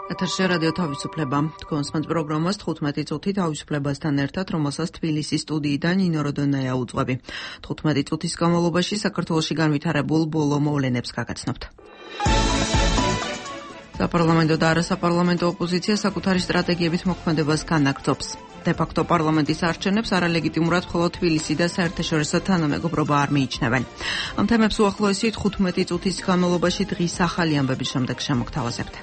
ეთერში რადიო თავისუფლება. თქვენს პროგრამას 15 წუთი თავისუფლებასთან ერთად, რომელსაც თბილისის სტუდიიდან ნინო როდონაია უძღვები. 15 წუთის განმავლობაში საქართველოში განვითარებულ ბოლო მოვლენებს გაგაცნობთ. საპარლამენტო და არასაპარლამენტო ოპოზიცია საკუთარი სტრატეგიებით მოქმედებას განაგრძობს. დე-ფაქტო პარლამენტის არჩევნებს არალეგიტიმურად მხოლოდ თბილისი და საერთაშორისო თანამეგობრობა არ მიიჩნევენ. ამ თემებს უახლოესი 15 წუთის განმავლობაში დღის ახალი ამბების შემდეგ შემოგთავაზებთ.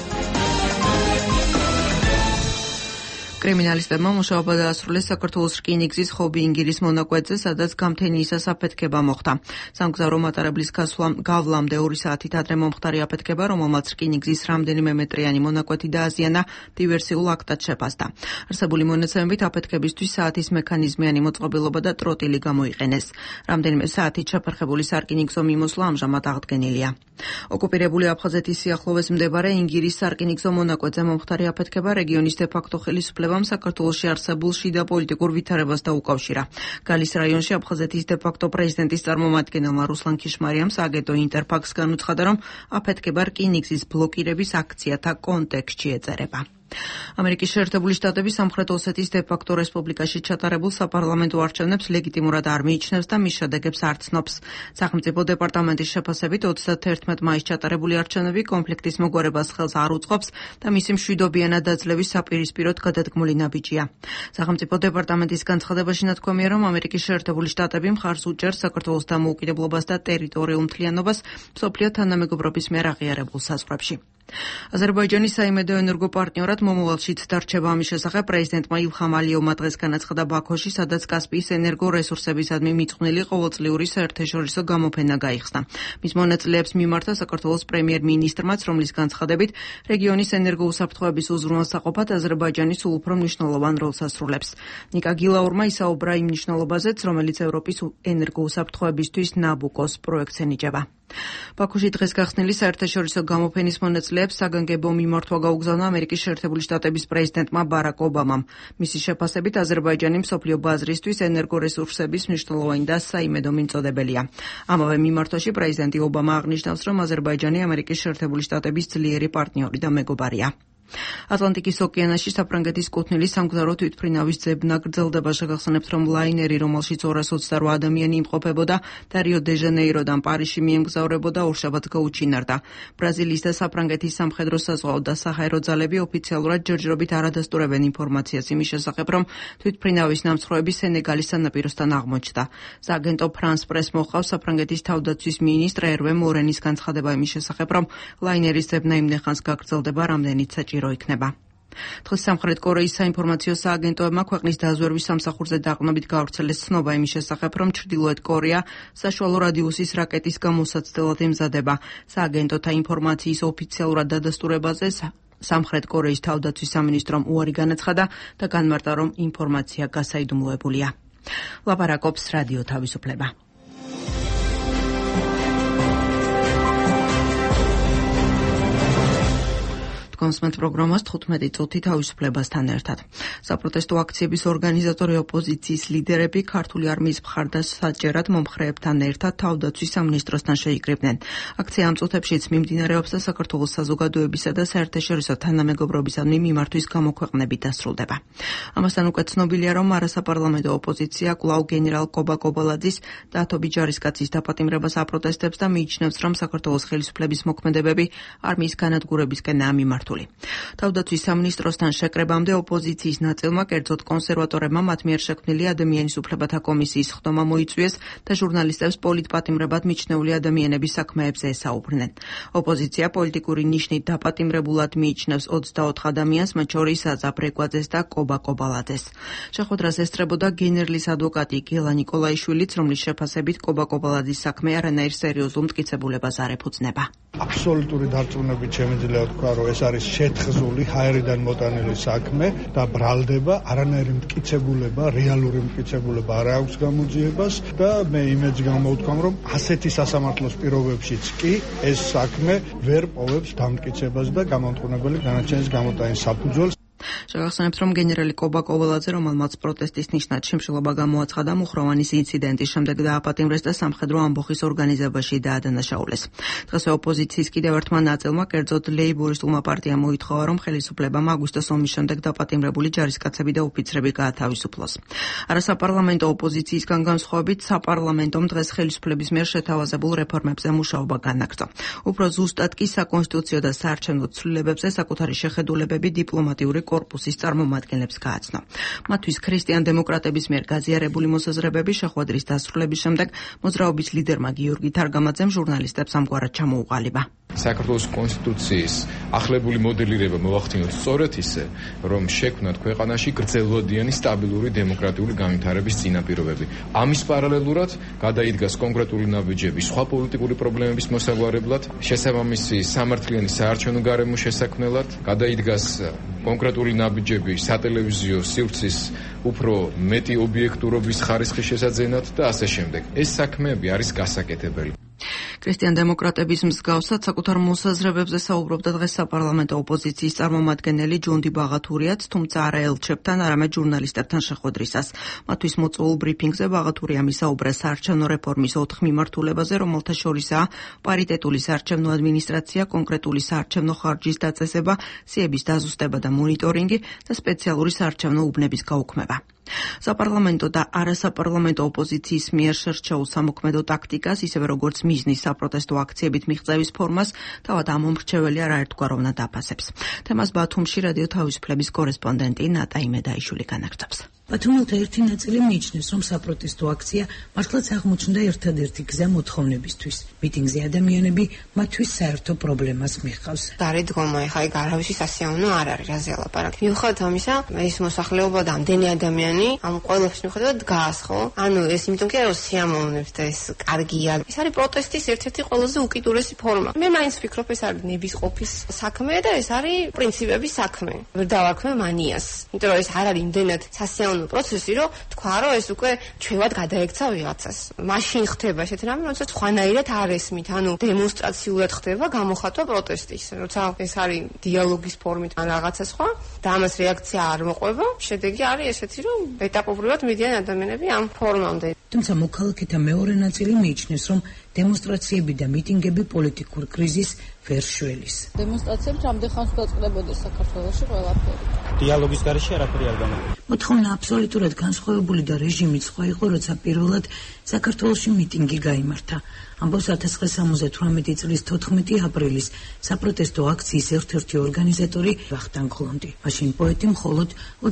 კრიმინალისტებმა მუშაობა დაასრულეს საქართველოს რკინიგზის ხობი-ინგირის მონაკვეთზე, სადაც გამთენიისას აფეთქება მოხდა. სამგზავრო მატარებლის გავლამდე 2 საათით ადრე მომხდარი აფეთქება, რომელმაც რკინიგზის რამდენიმე მეტრიანი მონაკვეთი დააზიანა, დივერსიულ აქტად შეფასდა. არსებული მონაცემებით აფეთქებისთვის საათის მექანიზმიანი მოწყობილობა და ტროტილი გამოიყენეს. რამდენიმე საათით შეფერხებული სარკინიგზო მიმოსვლა ამჟამად აღდგენილია. ოკუპირებული აფხაზეთის სიახლოვეს მდებარე ინგირის სარკინიგზო მონაკვეთზე მომხდარი აფეთქება რეგიონის დე-ფაქტო ხელისუფლებამ საქართველოში არსებულ შიდა პოლიტიკურ ვითარებას დაუკავშირა. გალის რაიონში აფხაზეთის დე-ფაქტო პრეზიდენტის წარმომადგენელმა რუსლან ქიშმარიამს აგენტო ინტერფაქს განუცხადა, რომ აფეთქება რკინიგზის ბლოკირების აქციათა კონტექსტში ეწერება. ამერიკის შეერთებული შტატები სამხრეთ ოსეთის დე-ფაქტო რესპუბლიკაში ჩატარებულ საპარლამენტო არჩევნებს ლეგიტიმურად არ მიიჩნევს და მის შედეგებს არ ცნობს. სახელმწიფო დეპარტამენტის შეფასებით 31 მაისს ჩატარებული არჩევნები კონფლიქტის მოგვარებას ხელს არ უწყობს და მისი მშვიდობიანად დაძლევის საპირისპიროდ გადადგმული ნაბიჯია. სახელმწიფო დეპარტამენტის განცხადებაში ნათქვამია, რომ ამერიკის შეერთებული შტატები მხარს უჭერს საქართველოს დამოუკიდებლობას და ტერიტორიულ მთლიანობას მსოფლიო თანამეგობრობის მიერ აღიარებულ საზღვრებში. აზერბაიჯანის საიმედო ენერგო პარტნიორად მომავალშიც დარჩება ამის შესახებ პრეზიდენტმა ილჰამ ალიევმა დღეს განაცხადა ბაქოში, სადაც კასპიის ენერგო რესურსებისადმი მიწყვნილი ყოველწლიური საერთაშორისო გამოფენა გაიხსნა. მის მონაწილეებს მიმართა საქართველოს პრემიერ-მინისტრმაც, რომლის განცხადებით რეგიონის ენერგო უსაფრთხოების უზრუნველსაყოფად აზერბაიჯანი სულ უფრო მნიშვნელოვან როლს ასრულებს. ნიკა გილაურმა ისაუბრა იმ მნიშვნელობაზეც, რომელიც ევროპის ენერგო უსაფრთხოებისთვის ნაბუკოს პროექტს ენიჭება. ბაქოში დღეს გახსნილი საერთაშორისო გამოფენის მონაწილეებს საგანგებო მიმართვა გაუგზავნა ამერიკის შეერთებული შტატების პრეზიდენტმა ბარაკ ობამამ. მისი შეფასებით აზერბაიჯანი მსოფლიო ბაზრისთვის ენერგორესურსების მნიშვნელოვანი და საიმედო მიმწოდებელია. ამავე მიმართვაში პრეზიდენტი ობამა აღნიშნავს, რომ აზერბაიჯანი ამერიკის შეერთებული შტატების ძლიერი პარტნიორი და მეგობარია. ატლანტიკის ოკეანეში საფრანგეთის კუთვნილი სამგზავრო თვითმფრინავის ძებნა გრძელდება. შეგახსენებთ, რომ ლაინერი, რომელშიც 228 ადამიანი იმყოფებოდა და რიო-დე-ჟანეიროდან პარიზში მიემგზავრებოდა, ორშაბათს გაუჩინარდა. ბრაზილიის და საფრანგეთის სამხედრო საზღვაო და საჰაერო ძალები ოფიციალურად ჯერჯერობით არ ადასტურებენ ინფორმაციას იმის შესახებ, რომ თვითმფრინავის ნამსხვრევები სენეგალის სანაპიროსთან აღმოჩნდა. სააგენტო ფრანს პრეს მოჰყავს საფრანგეთის თავდაცვის მინისტრ ერვე მორენის განცხადება იმის შესახებ, რომ ლაინერის ძებნა იმდენხანს გაგრძელდება, რამდენიც საჭირო იქნება. დღეს სამხრეთ კორეის საინფორმაციო სააგენტოებმა ქვეყნის დაზვერვის სამსახურზე დაყრდნობით გაავრცელეს ცნობა იმის შესახებ, რომ ჩრდილოეთ კორეა საშუალო რადიუსის რაკეტის გამოსაცდელად ემზადება. სააგენტოთა ინფორმაციის ოფიციალურად დადასტურებაზე სამხრეთ კორეის თავდაცვის სამინისტრომ უარი განაცხადა და განმარტა, რომ ინფორმაცია გასაიდუმლოებულია. ლაპარაკობს რადიო თავისუფლება. კონსმენტ პროგრამას 15 წუთი თავისუფლებასთან ერთად. საპროტესტო აქციების ორგანიზატორი ოპოზიციის ლიდერები ქართული არმიის მხარდასაჭერად მომხრეებთან ერთად თავდაცვის სამინისტროსთან შეიკრიბნენ. აქცია ამ წუთებშიც მიმდინარეობს და საქართველოს საზოგადოებისა და საერთაშორისო თანამეგობრობისადმი მიმართვის გამოქვეყნებით დასრულდება. ამასთან უკვე ცნობილია, რომ არასაპარლამენტო ოპოზიცია კვლავ გენერალ კობა კობალაძის და ათობი ჯარისკაცის დაპატიმრებას აპროტესტებს და მიიჩნევს, რომ საქართველოს ხელისუფლების მოქმედებები არმიის განადგურებისკენაა მიმართული. თავდაცვის სამინისტროსთან შეკრებამდე ოპოზიციის ნაწილმა, კერძოდ კონსერვატორებმა მათ მიერ შექმნილი ადამიანის უფლებათა კომისიის ხდომა მოიწვიეს და ჟურნალისტებს პოლიტპატიმრებად მიჩნეული ადამიანების საქმეებზე ესაუბრნენ. ოპოზიცია პოლიტიკური ნიშნით დაპატიმრებულად მიიჩნევს 24 ადამიანს, მათ შორის აზა ბრეგვაძეს და კობა კობალაძეს. შეხვედრას ესწრებოდა გენერლის ადვოკატი გელა ნიკოლაიშვილიც, რომლის შეფასებით კობა კობალაძის საქმე არანაირ სერიოზულ მტკიცებულებას არ ეფუძნება. აბსოლუტური დარწმუნებით შემიძლია თქვა, რომ ეს არის შეთხზული ჰაერიდან მოტანილი საქმე და ბრალდება, არანაირი მტკიცებულება, რეალური მტკიცებულება არ აქვს გამოძიებას და მე იმედს გამოვთქვამ, რომ ასეთი სასამართლოს პირობებშიც კი ეს საქმე ვერ პოვებს დამტკიცებას და გამამტყუნებელი განაჩენის გამოტანის საფუძველს. შეგახსენებთ, რომ გენერალი კობა კოველაძე, რომელმაც პროტესტის ნიშნად შიმშილობა გამოაცხადა, მუხროვანის ინციდენტის შემდეგ დააპატიმრეს და სამხედრო ამბოხის ორგანიზებაში დაადანაშაულეს. დღესვე ოპოზიციის კიდევ ერთმა ნაწილმა, კერძოდ ლეიბორისტულმა პარტიამ მოითხოვა, რომ ხელისუფლებამ აგვისტოს ომის შემდეგ დაპატიმრებული ჯარისკაცები და ოფიცრები გაათავისუფლოს. არასაპარლამენტო ოპოზიციისგან განსხვავებით, საპარლამენტომ დღეს ხელისუფლების მიერ შეთავაზებულ რეფორმებზე მუშაობა განაგრძო. უფრო ზუსტად კი საკონსტიტუციო და საარჩევნო ცვლილებებზე საკუთარი შეხედულებები დიპლომატიური კორპუსის წარმომადგენლებს გააცნო. მათთვის ქრისტიან-დემოკრატების მიერ გაზიარებული მოსაზრებები შეხვედრის დასრულების შემდეგ მოძრაობის ლიდერმა გიორგი თარგამაძემ ჟურნალისტებს ამგვარად ჩამოუყალიბა. საქართველოს კონსტიტუციის ახლებული მოდელირება მოახდინოთ სწორედ ისე, რომ შექმნათ ქვეყანაში გრძელვადიანი სტაბილური დემოკრატიული განვითარების წინაპირობები. ამის პარალელურად გადაიდგას კონკრეტული ნაბიჯები სხვა პოლიტიკური პრობლემების მოსაგვარებლად, შესაბამისი სამართლიანი საარჩევნო გარემო შესაქმნელად, გადაიდგას კონკრეტული ნაბიჯები სატელევიზიო სივრცის უფრო მეტი ობიექტურობის ხარისხის შესაძენად და ასე შემდეგ. ეს საქმეები არის გასაკეთებელი. ქრისტიან-დემოკრატების მსგავსად საკუთარ მოსაზრებებზე საუბრობდა დღეს საპარლამენტო ოპოზიციის წარმომადგენელი ჯონდი ბაღათურიაც, თუმცა არა ელჩებთან, არამედ ჟურნალისტებთან შეხვედრისას. მათთვის მოწვეულ ბრიფინგზე ბაღათურიამ ისაუბრა საარჩევნო რეფორმის 4 მიმართულებაზე, რომელთა შორისაა პარიტეტული საარჩევნო ადმინისტრაცია, კონკრეტული საარჩევნო ხარჯის დაწესება, სიების დაზუსტება და მონიტორინგი და სპეციალური საარჩევნო უბნების გაუქმება. საპარლამენტო და არასაპარლამენტო ოპოზიციის მიერ შერჩეულ სამოქმედო ტაქტიკას, ისევე როგორც მიზნის საპროტესტო აქციებით მიღწევის ფორმას, თავად ამომრჩეველი არაერთგვაროვნად აფასებს. თემას ბათუმში რადიო თავისუფლების კორესპონდენტი ნატა იმედაიშვილი განაგრძობს. ბათუმელთა ერთი ნაწილი მიიჩნევს, რომ საპროტესტო აქცია მართლაც აღმოჩნდა ერთადერთი გზა მოთხოვნებისთვის. მიტინგზე ადამიანები მათთვის საერთო პრობლემას მიჰყავს. დარიდგომა ეხლა გარავის სასიამოვნო არ არის, რაზე ალაპარაკი. მიუხედავად ამისა, ეს მოსახლეობა და ამდენი ადამიანი ამ ყველაფრის მიუხედავად დგას, ხო? ანუ ეს იმიტომ კი არა, რომ სიამოვნებს და ეს კარგია. ეს არის პროტესტის ერთ-ერთი ყველაზე უკიდურესი ფორმა. მე მაინც ვფიქრობ, ეს არის ნებისყოფის საქმე და ეს არის პრინციპების საქმე. ვერ დავარქმევ მანიას. იმიტომ რომ ეს არ არის იმდენად სასიამოვნო პროცესი, რომ თქვა, რომ ეს უკვე ჩვევად გადაექცა ვიღაცას. მაშინ ხდება ესეთი რამე, როცა სხვანაირად არ ესმით, ანუ დემონსტრაციულად ხდება გამოხატვა პროტესტის, როცა ეს არის დიალოგის ფორმით ან რაღაცა სხვა და ამას რეაქცია არ მოყვება, შედეგი არის ესეთი, რომ ეტაპობრივად მიდიან ადამიანები ამ ფორმამდე. თუმცა მოქალაქეთა მეორე ნაწილი მიიჩნევს, რომ დემონსტრაციები და მიტინგები პოლიტიკურ კრიზისს ვერ შველის. დემონსტრაციებს რამდენ ხანს დაწყდებოდა საქართველოში ყველაფერი. დიალოგის გარეშე არაფერი არ გამოდის. მოთხოვნა აბსოლუტურად განსხვავებული და რეჟიმიც სხვა იყო, როცა პირველად საქართველოში მიტინგი გაიმართა. ამბობს 1978 წლის 14 აპრილის საპროტესტო აქციის ერთ-ერთი ორგანიზატორი ვახტანგ ხლონტი. მაშინ პოეტი მხოლოდ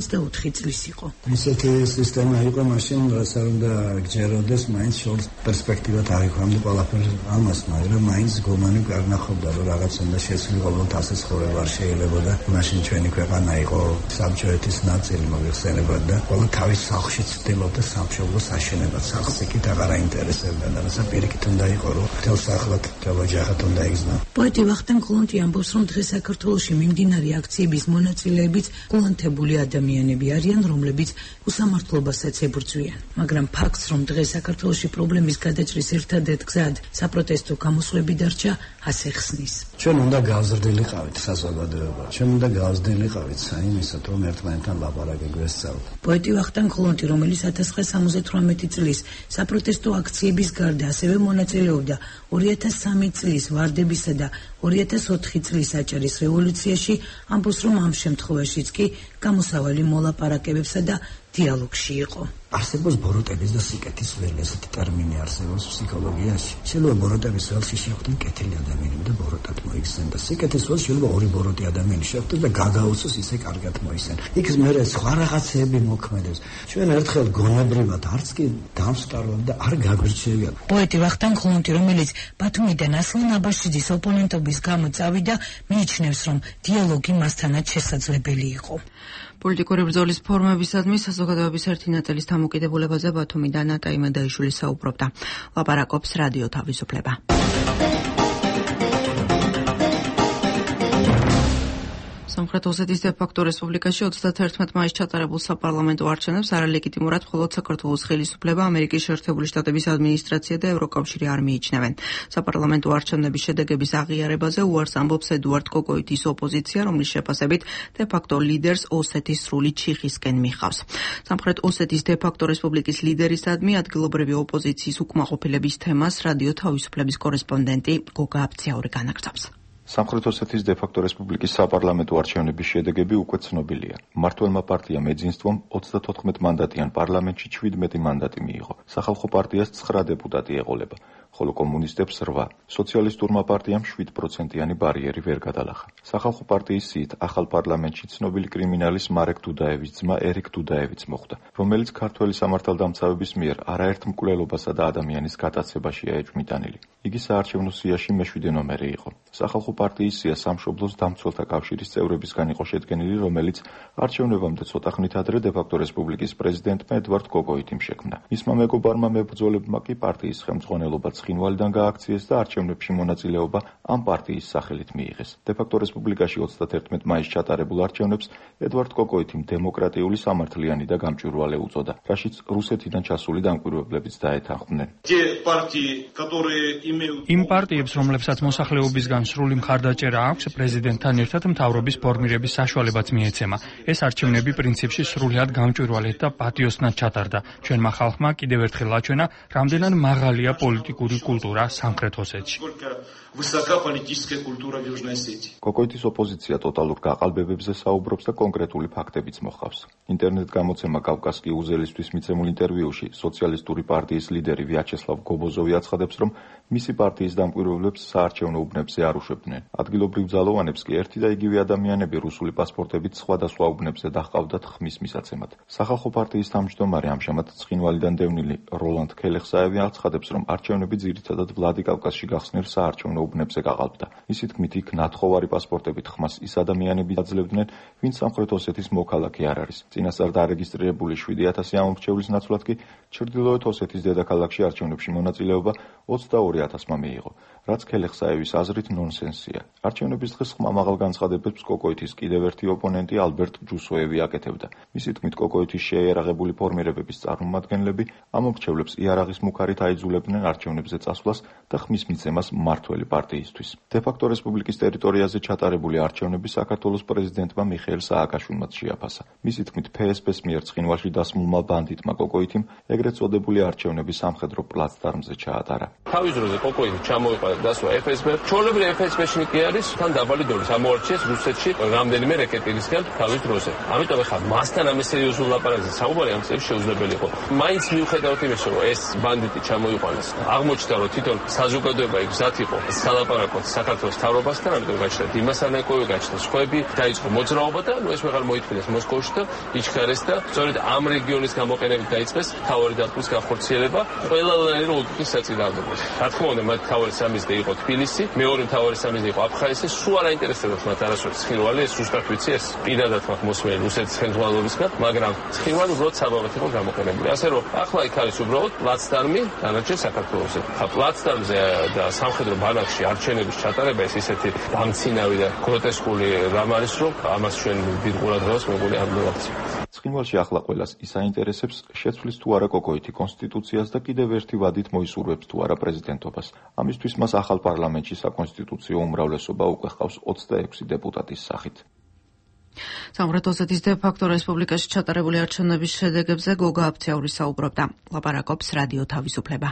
24 წლის იყო. ისეთი სისტემა იყო მაშინ, რასაც უნდა გჯეროდეს, მაინც შორს პერსპექტივა დაიქვამდა ყველაფერს ამას, მაგრამ მაინც გომანი არ ნახობდა, რომ რაღაც უნდა შესრულიყო, ასე ცხოვრება არ შეიძლება და მაშინ ჩვენი ქვეყანა იყო საბჭოეთის ნაწილი მოიხსენებოდა და ყველა თავის სახლში ცდილობდა სამშობლოს აშენებას. სახლს იქით აღარ აინტერესებდა და რასაც პირიქით უნდა მთელ სახლად ჯავაჯახად უნდა იგზნო. პოეტი ვახტანგ ხლონტი ამბობს, რომ დღეს საქართველოში მიმდინარე აქციების მონაწილეებიც გულანთებული ადამიანები არიან, რომლებიც უსამართლობასაც ებრძვიან. მაგრამ ფაქტს, რომ დღეს საქართველოში პრობლემის გადაჭრის ერთადერთ გზად საპროტესტო გამოსვლები დარჩა, ასე ხსნის. ჩვენ უნდა გავზრდილიყავით საზოგადოება. ჩვენ უნდა გავზრდილიყავით საიმისოდ, რომ ერთმანეთთან ლაპარაკი გვესწავლოთ. პოეტი ვახტანგ ხლონტი, რომელიც 1978 წლის საპროტესტო აქციების გარდა ასევე მონაწილეობდა 2003 წლის ვარდებისა და 2004 წლის საჭირის რევოლუციაში, ამბობს, რომ ამ შემთხვევაშიც კი გამოსავალი მოლაპარაკებებსა და დიალოგში იყო. არსებობს ბოროტების და სიკეთის ველი, ესეთი ტერმინი არსებობს ფსიქოლოგიაში. შეიძლება ბოროტების ველში შეხვდნენ კეთილი ადამიანები და ბოროტად მოიხსენ და სიკეთის ველში შეიძლება ორი ბოროტი ადამიანი შეხვდეს და გაგაუწოს ისე კარგად მოიხსენ. იქ მერე სხვა რაღაცეები მოქმედებს. ჩვენ ერთხელ გონებრივად არც კი დამსწრებად და არ გაგვირჩევია. პოეტი ვახტანგ ხლონტი, რომელიც ბათუმიდან ასლან აბაშიძის ოპონენტობის გამო წავიდა, მიიჩნევს, რომ დიალოგი მასთანაც შესაძლებელი იყო. პოლიტიკური ბრძოლის ფორმებისადმი საზოგადოების ერთი ნაწილის დამოკიდებულებაზე ბათუმიდან ნატა იმედაიშვილი საუბრობდა. ლაპარაკობს რადიო თავისუფლება. სამხრეთ ოსეთის დე-ფაქტო რესპუბლიკაში 31 მაისს ჩატარებულ საპარლამენტო არჩევნებს არალეგიტიმურად მხოლოდ საქართველოს ხელისუფლება, ამერიკის შეერთებული შტატების ადმინისტრაცია და ევროკავშირი არ მიიჩნევენ. საპარლამენტო არჩევნების შედეგების აღიარებაზე უარს ამბობს ედუარდ კოკოიტის ოპოზიცია, რომლის შეფასებით დე-ფაქტო ლიდერს ოსეთის სრული ჩიხისკენ მიხავს. სამხრეთ ოსეთის დე-ფაქტო რესპუბლიკის ლიდერისადმი ადგილობრივი ოპოზიციის უკმაყოფილების თემას რადიო თავისუფლების კორესპონდენტი გოგა აბციაური განაგრძობს. სამხრეთ ოსეთის დე-ფაქტო რესპუბლიკის საპარლამენტო არჩევნების შედეგები უკვე ცნობილია. მმართველმა პარტიამ ეძინსტვომ 34 მანდატიან პარლამენტში 17 მანდატი მიიღო. სახალხო პარტიას 9 დეპუტატი ეყოლება, ხოლო კომუნისტებს 8. სოციალისტურმა პარტიამ 7%-იანი ბარიერი ვერ გადალახა. სახალხო პარტიის სიით ახალ პარლამენტში ცნობილი კრიმინალის მარეკ დუდაევის ძმა ერიკ დუდაევიც მოხვდა, რომელიც ქართველი სამართალდამცავების მიერ არაერთ მკვლელობასა და ადამიანის გატაცებაშია ეჭვმიტანილი. იგი საარჩევნო სიაში მე-7 ნომერი იყო. სახალხო პარტიის სია სამშობლოს დამცველთა კავშირის წევრებისგან იყო შედგენილი, რომელიც არჩევნებამდე ცოტა ხნით ადრე დე-ფაქტო რესპუბლიკის პრეზიდენტმა ედუარდ კოკოიტიმ შექმნა. მისმა მეგობარმა მებრძოლებმა კი პარტიის ხელმძღვანელობა ცხინვალიდან გააქციეს და არჩევნებში მონაწილეობა ამ პარტიის სახელით მიიღეს. დე-ფაქტო რესპუბლიკაში 31 მაისს ჩატარებულ არჩევნებს ედუარდ კოკოიტიმ დემოკრატიული სამართლიანი და გამჭვირვალე უწოდა, რაშიც რუსეთიდან ჩასული დამკვირვებლებიც დაეთანხმნენ. იმ პარტიებს, რომლებსაც მოსახლეობისგან სრული მხარდაჭერა აქვს, პრეზიდენტთან ერთად მთავრობის ფორმირების საშუალებაც მიეცემა. ეს არჩევნები პრინციპში სრულიად გამჭვირვალედ და პატიოსნად ჩატარდა. ჩვენმა ხალხმა კიდევ ერთხელ აჩვენა, რამდენად მაღალია პოლიტიკური კულტურა სამხრეთ ოსეთში. კოკოიტის ოპოზიცია ტოტალურ გაყალბებებზე საუბრობს და კონკრეტული ფაქტებიც მოჰყავს. ინტერნეტ გამოცემა კავკასკი უზელისთვის მიცემულ ინტერვიუში სოციალისტური პარტიის ლიდერი ვიაჩესლავ გობოზოვი აცხადებს, რომ მისი პარტიის დამკვირვებლებს საარჩევნო უბნებზე არ უშვებდნენ. ადგილობრივ ძალოვანებს კი ერთი და იგივე ადამიანები რუსული პასპორტებით სხვადასხვა უბნებზე დაჰყავდათ ხმის მისაცემად. სახალხო პარტიის თავმჯდომარე ამჟამად ცხინვალიდან დევნილი როლანდ ქელეხსაევი აცხადებს, რომ არჩევნები ძირითადად ვლადიკავკაზში გახსნილ საარჩევნო უბნებზე გაყალბდა. მისი თქმით, იქ ნათხოვარი პასპორტებით ხმას ის ადამიანები აძლევდნენ, ვინც სამხრეთ ოსეთის მოქალაქე არ არის. წინასწარ დარეგისტრირებული 7000 ამომრჩევლის ნაცვლად კი ჩრდილოეთ ოსეთის დედაქალაქში არჩევნებში მონაწილეობა 22000-მა მიიღო, რაც ქელეხსაევის აზრით ნონსენსია. არჩევნების დღეს ხმამაღალ განცხადებებს კოკოიტის კიდევ ერთი ოპონენტი ალბერტ ჯუსოევი აკეთებდა. მისი თქმით, კოკოიტის შეიარაღებული ფორმირებების წარმომადგენლები ამომრჩევლებს იარაღის მუქარით აიძულებდნენ არჩევნებზე წასვლას და ხმის მიცემას მმართველი პარტიისთვის. დე-ფაქტო რესპუბლიკის ტერიტორიაზე ჩატარებული არჩევნები საქართველოს პრეზიდენტმა მიხეილ სააკაშვილმაც შეაფასა. მისი თქმით, ფსბ-ს მიერ ცხინვალში დასმულმა ბანდიტმა კოკოიტიმ ეგრეთ წოდებული არჩევნები სამხედრო პლაცდარმზე ჩაატარა. თავის დროზე კოკოიტი ჩამოიყვანა დასვა ფსბ-ს. ჩვეულებრივ ფსბ-ში კი არის თან დაბალი დონის ამოარჩიეს რუსეთში რამდენიმე რეკეტირისგან თავის დროზე. ამიტომ ახლა მასთან ამის სერიოზულ ლაპარაკზე საუბარი ამ წელს შეუძლებელი იყო. მაინც მიუხედავად იმისა, რომ ეს ბანდიტი ჩამოიყვანეს, აღმოჩნდა, რომ თვითონ საზოგადოება იქ გზად იყო სალაპარაკოდ საქართველოს მთავრობასთან, ამიტომ გაჩნდა დიმას ანაკოვი, გაჩნდა სხვები, დაიწყო მოძრაობა და ეს მაღალ მოითმინეს მოსკოვში და იჩქარეს და სწორედ ამ რეგიონის გამოყენებით დაიწყეს მთავარი დატვირთვის განხორციელება ყველანაირი ლოგიკის საწინააღმდეგოდ. რა თქმა უნდა, მათ მთავარი სამიზნე იყო თბილისი, მეორე მთავარი სამიზნე იყო აფხაზეთი, სულ არ აინტერესებდათ მათ არასოდეს ცხინვალი, ეს ზუსტად ვიცი, ეს პირადად მათ მოსმენელი რუსეთის ხელმძღვანელობისგან, მაგრამ ცხინვალი უბრალოდ საბაბად იყო გამოყენებული. ასე რომ ახლა იქ არის უბრალოდ პლაცდარმი დანარჩენ საქართველოში. პლაცდარმზე და სამხედრო ბანაკში არჩევნების ჩატარება ეს ისეთი დამცინავი და გროტესკული რამ არის, რომ ამას ჩვენ დიდ ყურადღებას მოგონი არ მივაქცევთ. ცხინვალში ახლა ყველას ის აინტერესებს, შეცვლის თუ არა კოკოიტი კონსტიტუციას და კიდევ ერთი ვადით მოისურვებს თუ არა პრეზიდენტობას. ამისთვის მას ახალ პარლამენტში საკონსტიტუციო უმრავლესობა უკვე ჰყავს 26 დეპუტატის სახით. სამხრეთ ოსეთის დე-ფაქტო რესპუბლიკაში ჩატარებული არჩევნების შედეგებზე გოგა აბციაური საუბრობდა. ლაპარაკობს რადიო თავისუფლება.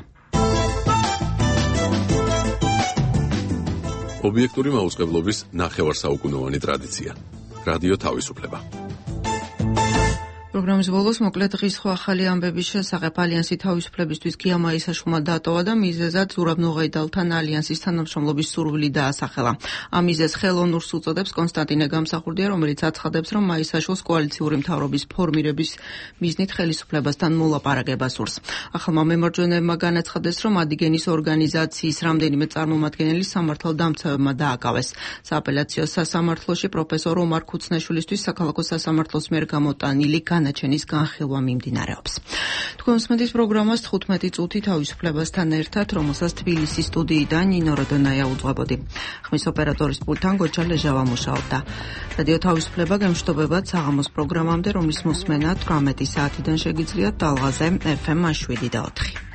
ობიექტური მაუწყებლობის ნახევარსაუკუნოვანი ტრადიცია. რადიო თავისუფლება. პროგრამის ბოლოს მოკლედ დღის ხო ახალი ამბების შესახებ ალიანსი თავისუფლებისთვის გია მაისაშვილმა დატოვა და მიზეზად ზურაბ ნოღაიდალთან ალიანსის თანამშრომლობის სურვილი დაასახელა. ამ მიზეზს ხელოვნურს უწოდებს კონსტანტინე გამსახურდია, რომელიც აცხადებს, რომ მაისაშვილს კოალიციური მთავრობის ფორმირების მიზნით ხელისუფლებასთან მოლაპარაკება სურს. ახალმა მემარჯვენეებმა განაცხადეს, რომ ადიგენის ორგანიზაციის რამდენიმე წარმომადგენელი სამართალდამცავებმა დააკავეს. სააპელაციო სასამართლოში პროფესორ ომარ ქუცნაშვილისთვის საქალაქო სასამართლოს მიერ გამოტანილი განაჩენი გადარჩენის განხილვა მიმდინარეობს. თქვენ უსმენთ პროგრამას 15 წუთი თავისუფლებასთან ერთად, რომელსაც თბილისის სტუდიიდან ნინო როდონაია უძღვებოდი. ხმის ოპერატორის პულტთან გოჩა ლეჟავა მუშაობდა. რადიო თავისუფლება გემშვიდობებად საღამოს პროგრამამდე, რომლის მოსმენა 18 საათიდან შეგიძლიათ ტალღაზე FM 7 და 4.